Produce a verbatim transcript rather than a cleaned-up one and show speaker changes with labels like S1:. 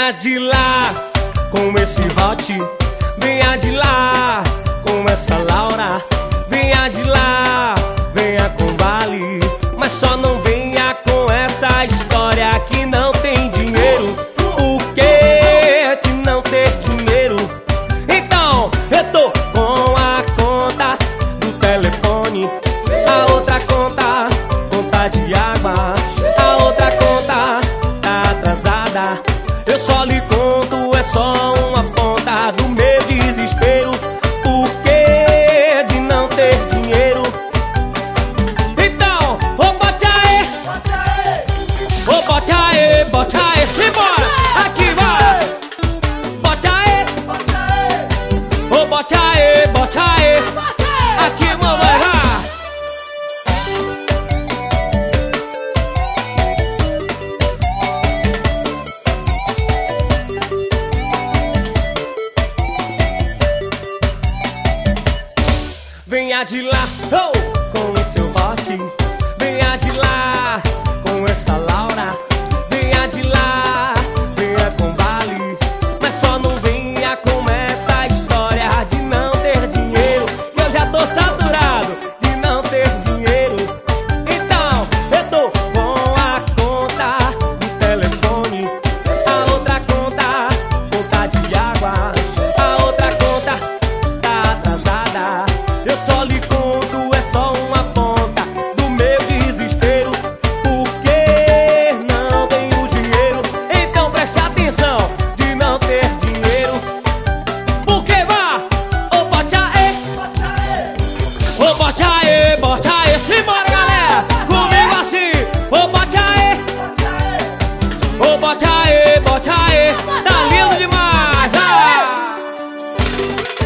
S1: Venha de lá com esse vote, venha de lá com essa Laura, venha de lá, venha com Vale, mas só não venha com essa história que não tem dinheiro. Por que de não ter dinheiro? Então eu tô com a conta do telefone, a outra conta, conta de água, a outra conta tá atrasada. Eu só lhe conto, é só uma ponta do meu desespero. Por que de não ter dinheiro? Então, ô bote aê, ô bote aê, bote aê, simbora, aqui vai. Bote aê, ô bote aê, bote aê, aqui vamos lá. Venha de lá, oh, com o seu bote, venha de lá com essa Laura, venha de lá, venha com Vale, mas só não venha com essa história de não ter dinheiro, que eu já tô saturado de não ter dinheiro. Então eu tô com a conta do telefone, a outra conta, conta de água, a outra conta tá atrasada. Eu só lhe conto, é só uma ponta do meu desespero. Por que não tenho dinheiro? Então preste atenção de não ter dinheiro. Por que vá? Ô bote aê, ô bote aê, bote aê, simbora galera, comigo assim. Ô bote aê, ô bote aê, bote aê, tá lindo demais, ah!